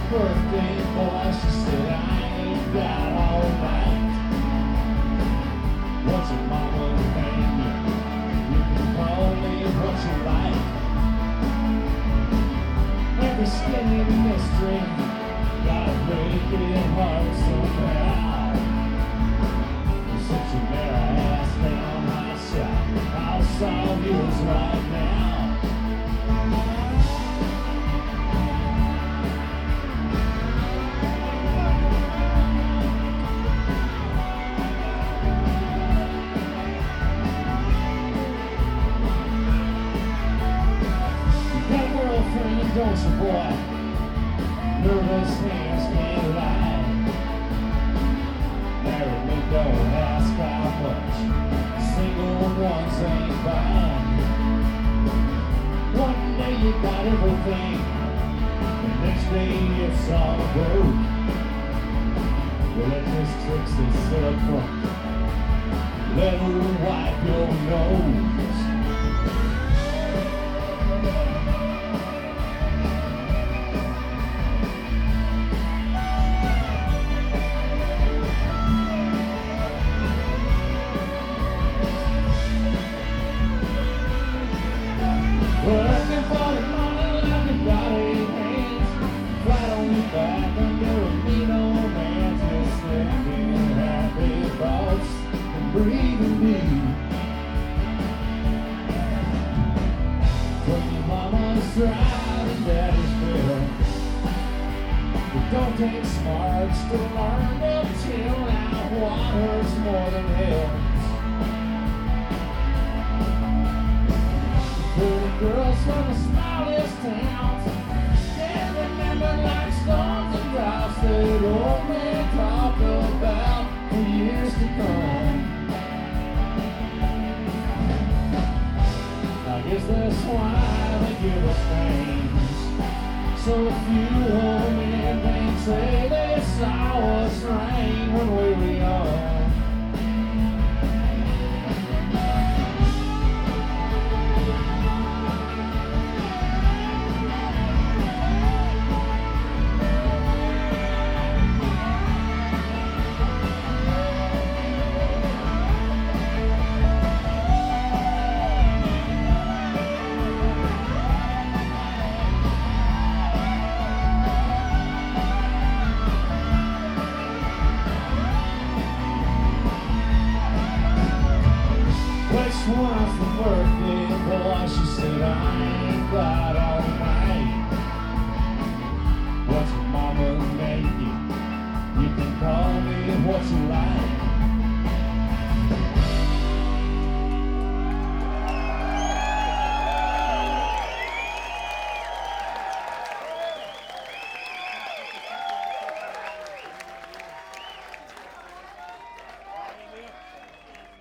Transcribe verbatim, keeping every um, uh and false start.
birthday boy, she said I ain't got all night. What's your mama name you? You can call me what you like. Every skinny mystery got a breaking heart somehow. Since you met her ass down my shop, I'll solve yours right now. Don't you, boy? Nervous hands can't lie. Married me, don't ask how much. Single ones ain't buying. One day you got everything, the next day it's all broke. Well, let this tricksy silly crunk let her wipe your nose. Working for the money like a body hands, flat on your back under a mean old man, just thinking happy thoughts and breathing deep. When your mama's right and daddy's bitter, it don't take smarts to learn to chill out what hurts more than hell. Pretty girls from the smallest towns can't remember like storms and droughts that old men talk about for years to come. I guess that's why they give us names, so if you old men can say they saw us rain when we were young. Which one's the birthday boy? She said I ain't got all night. What's your mama name you? You can call me what you like.